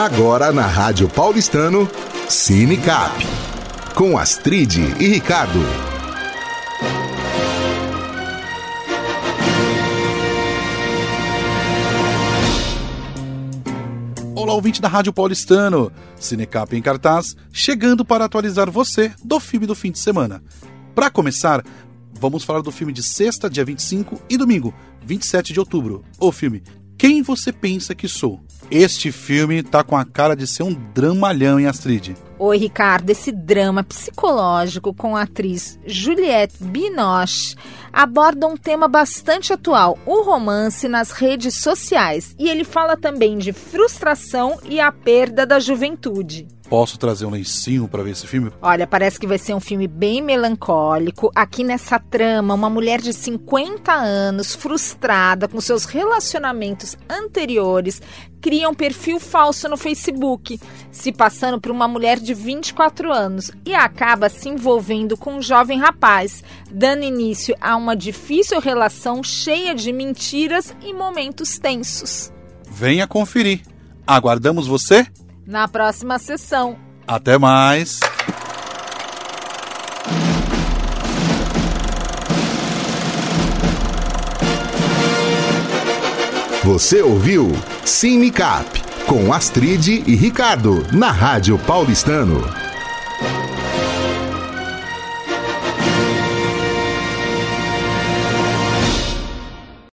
Agora na Rádio Paulistano, Cinecap, com Astrid e Ricardo. Olá, ouvinte da Rádio Paulistano, Cinecap em cartaz, chegando para atualizar você do filme do fim de semana. Para começar, vamos falar do filme de sexta, dia 25 e domingo, 27 de outubro, o filme Quem Você Pensa Que Sou. Este filme tá com a cara de ser um dramalhão, hein, Astrid? Oi, Ricardo, esse drama psicológico com a atriz Juliette Binoche aborda um tema bastante atual, o romance nas redes sociais. E ele fala também de frustração e a perda da juventude. Posso trazer um lencinho para ver esse filme? Olha, parece que vai ser um filme bem melancólico. Aqui nessa trama, uma mulher de 50 anos, frustrada com seus relacionamentos anteriores, cria um perfil falso no Facebook, se passando por uma mulher de 24 anos e acaba se envolvendo com um jovem rapaz, dando início a uma difícil relação cheia de mentiras e momentos tensos. Venha conferir. Aguardamos você na próxima sessão. Até mais! Você ouviu Cinecap, com Astrid e Ricardo, na Rádio Paulistano.